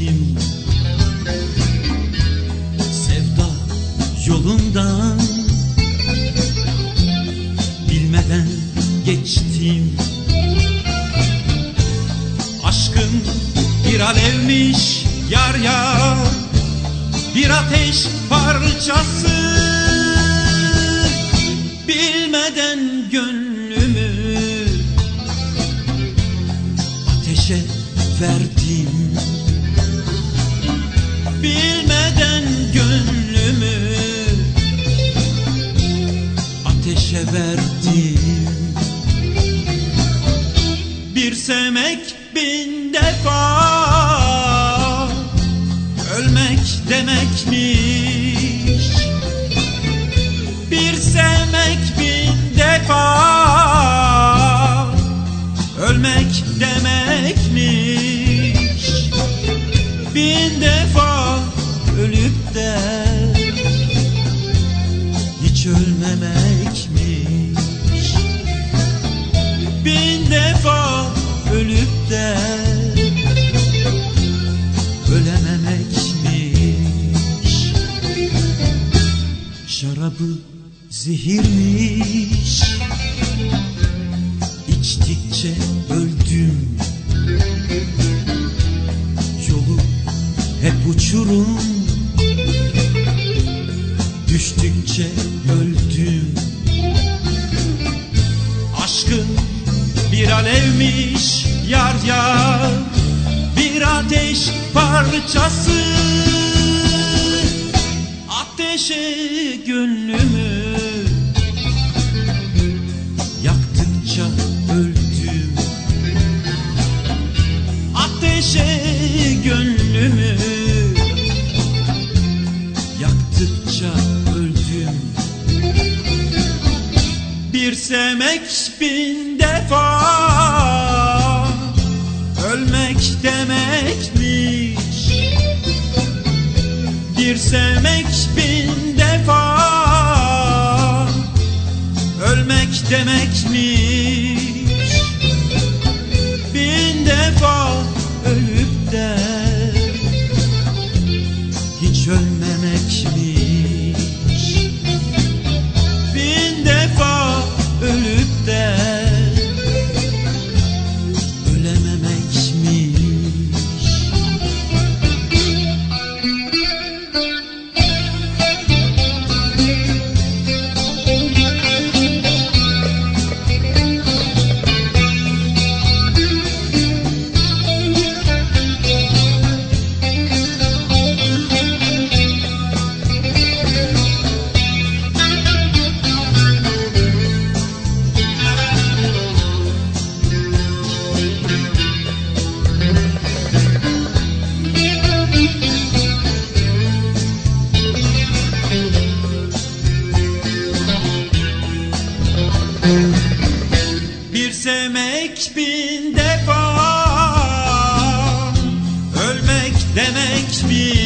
geçtim, sevda yolundan bilmeden geçtim. Aşkın bir alevmiş yar yar, bir ateş parçası. Bilmeden gönlümü ateşe verdim. Bilmeden gönlümü ateşe verdim. Bir sevmek bin defa ölmek demekmiş. Bir sevmek bin defa ölmek demekmiş. Bin defa ölüp de hiç ölmemekmiş. Bin defa ölüp de ölememekmiş. Şarabı zehirmiş, içtikçe öldüm. Yolu hep uçurum, düştükçe öldüm. Aşkın bir alevmiş yar yar, bir ateş parçası. Ateşe gönlümü yaktıkça öldüm. Ateşe gönlümü yaktıkça öldüm. Bir sevmek bin defa ölmek demekmiş. Bir sevmek bin defa ölmek demekmiş. Bin defa ölüp de hiç ölmemekmiş. Bin defa ölüp de ölememekmiş. Bir sevmek bin defa ölmek demekmiş.